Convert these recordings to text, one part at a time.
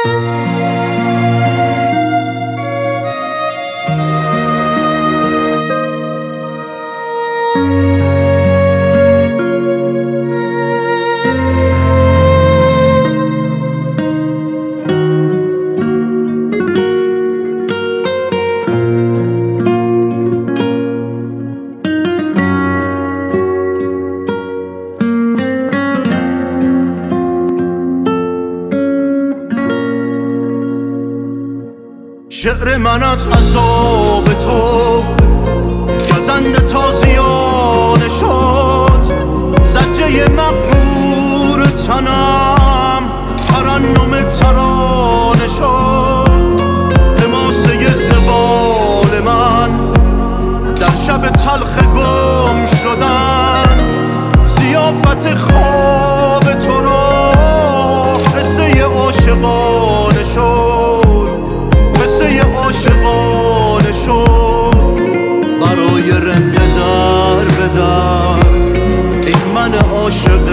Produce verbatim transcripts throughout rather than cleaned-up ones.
شعر من از عذاب تو گزنده تازیانه شد، زجه مغرور تنم ترنم ترانه شد. حماسه زوال من در شب تلخ گم شدن، ضیافت خواب تو را قصه عاشقانه شد، قصه عاشقانه شد. برای رنده در به در این من عاشق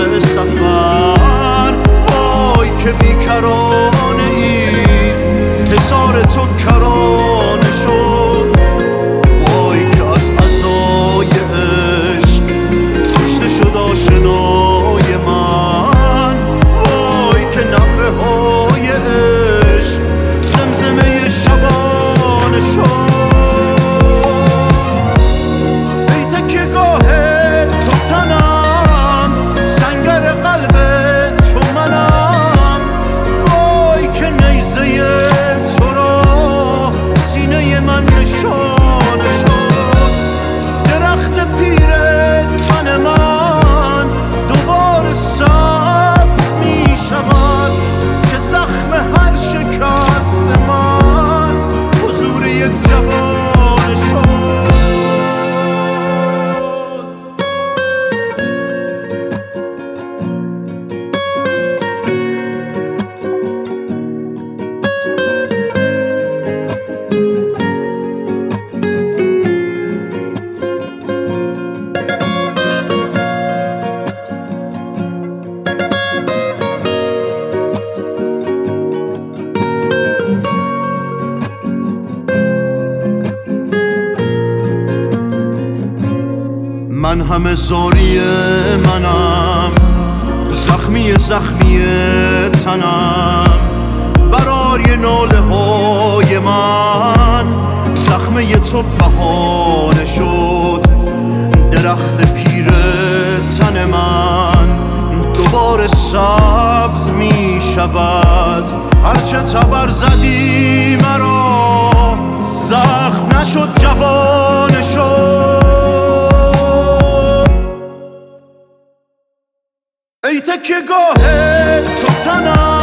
سفر، وای که بیکرانه ای حصار تو کرانه شد. وای که از عزای عشق کشته شد آشنای من، وای که نعره های عشق زمزمه شبانه شد. ای تکیهگاه تو تنم، سنگر قلب تو منم، وای که نیزه تو را سینه من نشانه شد. درخت پیر تن من دوباره سبز می شود، که زخم هر شکست من حضور یک جوان شد. من همه زاری منم، زخمی زخمی تنم، برای ناله های من زخمه تو بهانه شد. درخت پیر تن من دوباره سبز می شود، هرچه تبر زدی مرا زخم نشد جوانه شد. ای تکیهگاه تو تنم،